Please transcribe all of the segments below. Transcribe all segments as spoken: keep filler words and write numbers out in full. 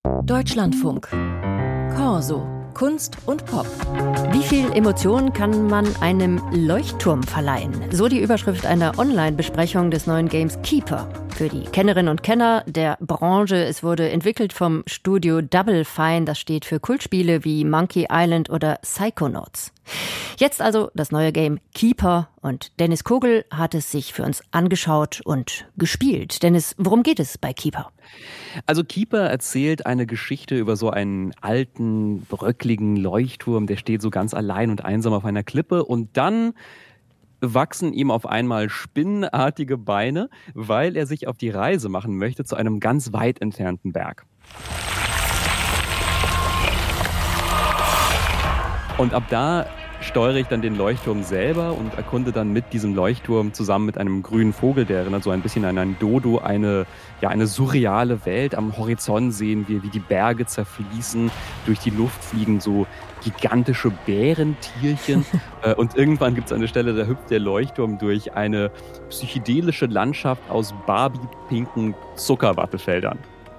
Deutschlandfunk. Corso. Kunst und Pop. Wie viel Emotionen kann man einem Leuchtturm verleihen? So die Überschrift einer Online-Besprechung des neuen Games Keeper. Für die Kennerinnen und Kenner der Branche, es wurde entwickelt vom Studio Double Fine, das steht für Kultspiele wie Monkey Island oder Psychonauts. Jetzt also das neue Game Keeper und Dennis Kogel hat es sich für uns angeschaut und gespielt. Dennis, worum geht es bei Keeper? Also Keeper erzählt eine Geschichte über so einen alten, bröckligen Leuchtturm, der steht so ganz allein und einsam auf einer Klippe und dann wachsen ihm auf einmal spinnenartige Beine, weil er sich auf die Reise machen möchte zu einem ganz weit entfernten Berg. Und ab da steuere ich dann den Leuchtturm selber und erkunde dann mit diesem Leuchtturm zusammen mit einem grünen Vogel, der erinnert so ein bisschen an einen Dodo, eine, ja, eine surreale Welt. Am Horizont sehen wir, wie die Berge zerfließen, durch die Luft fliegen so gigantische Bärentierchen und irgendwann gibt es eine Stelle, da hüpft der Leuchtturm durch eine psychedelische Landschaft aus Barbie-pinken Zuckerwattefeldern.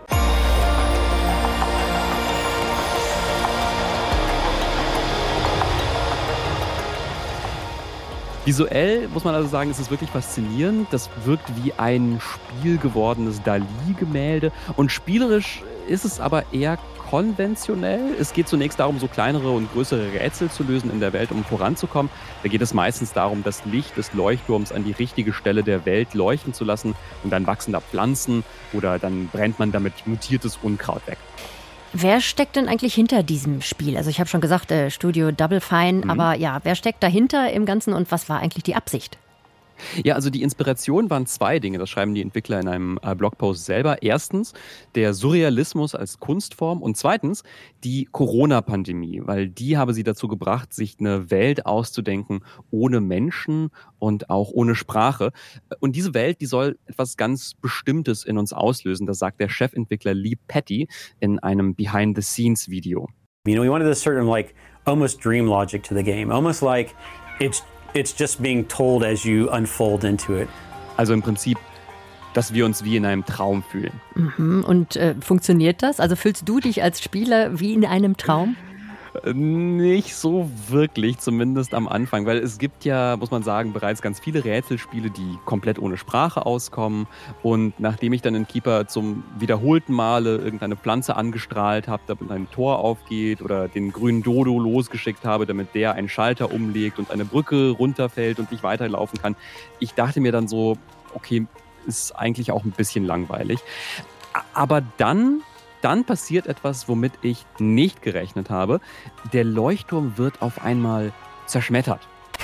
Visuell muss man also sagen, ist es wirklich faszinierend. Das wirkt wie ein spielgewordenes Dali-Gemälde. Und spielerisch ist es aber eher konventionell. Es geht zunächst darum, so kleinere und größere Rätsel zu lösen in der Welt, um voranzukommen. Da geht es meistens darum, das Licht des Leuchtturms an die richtige Stelle der Welt leuchten zu lassen. Und dann wachsen da Pflanzen oder dann brennt man damit mutiertes Unkraut weg. Wer steckt denn eigentlich hinter diesem Spiel? Also ich habe schon gesagt, äh, Studio Double Fine, mhm. aber ja, wer steckt dahinter im Ganzen und was war eigentlich die Absicht? Ja, also die Inspiration waren zwei Dinge, das schreiben die Entwickler in einem äh, Blogpost selber. Erstens der Surrealismus als Kunstform und zweitens die Corona-Pandemie, weil die habe sie dazu gebracht, sich eine Welt auszudenken ohne Menschen und auch ohne Sprache. Und diese Welt, die soll etwas ganz Bestimmtes in uns auslösen, das sagt der Chefentwickler Lee Petty in einem Behind-the-Scenes-Video. You know, we wanted a certain like almost dream logic to the game, almost like it's It's just being told as you unfold into it. Also im Prinzip, dass wir uns wie in einem Traum fühlen. Mhm. Und äh, funktioniert das? Also fühlst du dich als Spieler wie in einem Traum? Nicht so wirklich, zumindest am Anfang, weil es gibt ja, muss man sagen, bereits ganz viele Rätselspiele, die komplett ohne Sprache auskommen und nachdem ich dann in Keeper zum wiederholten Male irgendeine Pflanze angestrahlt habe, damit ein Tor aufgeht oder den grünen Dodo losgeschickt habe, damit der einen Schalter umlegt und eine Brücke runterfällt und ich weiterlaufen kann, ich dachte mir dann so, okay, ist eigentlich auch ein bisschen langweilig. Aber dann... Dann passiert etwas, womit ich nicht gerechnet habe. Der Leuchtturm wird auf einmal zerschmettert.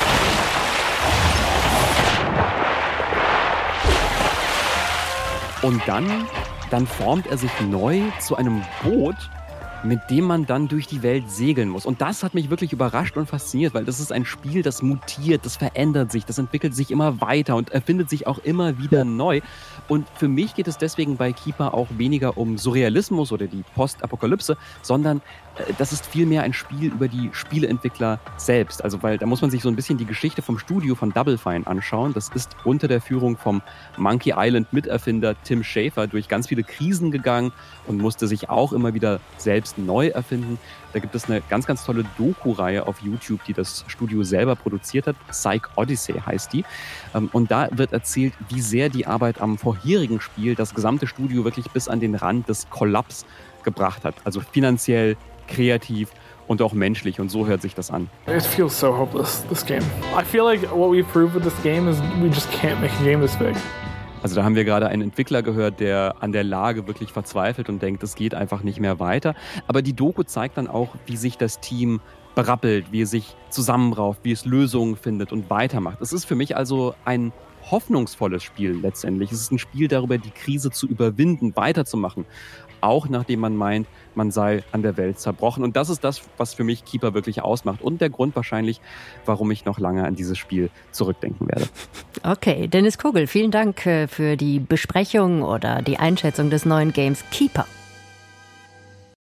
Und dann, dann formt er sich neu zu einem Boot, mit dem man dann durch die Welt segeln muss. Und das hat mich wirklich überrascht und fasziniert, weil das ist ein Spiel, das mutiert, das verändert sich, das entwickelt sich immer weiter und erfindet sich auch immer wieder neu. Und für mich geht es deswegen bei Keeper auch weniger um Surrealismus oder die Postapokalypse, sondern äh, das ist vielmehr ein Spiel über die Spieleentwickler selbst. Also weil da muss man sich so ein bisschen die Geschichte vom Studio von Double Fine anschauen. Das ist unter der Führung vom Monkey Island Miterfinder Tim Schafer durch ganz viele Krisen gegangen und musste sich auch immer wieder selbst neu erfinden. Da gibt es eine ganz, ganz tolle Doku-Reihe auf YouTube, die das Studio selber produziert hat. Psych Odyssey heißt die. Und da wird erzählt, wie sehr die Arbeit am vorherigen Spiel das gesamte Studio wirklich bis an den Rand des Kollaps gebracht hat. Also finanziell, kreativ und auch menschlich. Und so hört sich das an. It feels so hopeless, this game. I feel like what we proved with this game is we just can't make a game this big. Also da haben wir gerade einen Entwickler gehört, der an der Lage wirklich verzweifelt und denkt, es geht einfach nicht mehr weiter. Aber die Doku zeigt dann auch, wie sich das Team berappelt, wie es sich zusammenrauft, wie es Lösungen findet und weitermacht. Es ist für mich also ein hoffnungsvolles Spiel letztendlich. Es ist ein Spiel darüber, die Krise zu überwinden, weiterzumachen. Auch nachdem man meint, man sei an der Welt zerbrochen. Und das ist das, was für mich Keeper wirklich ausmacht. Und der Grund wahrscheinlich, warum ich noch lange an dieses Spiel zurückdenken werde. Okay, Dennis Kogel, vielen Dank für die Besprechung oder die Einschätzung des neuen Games Keeper.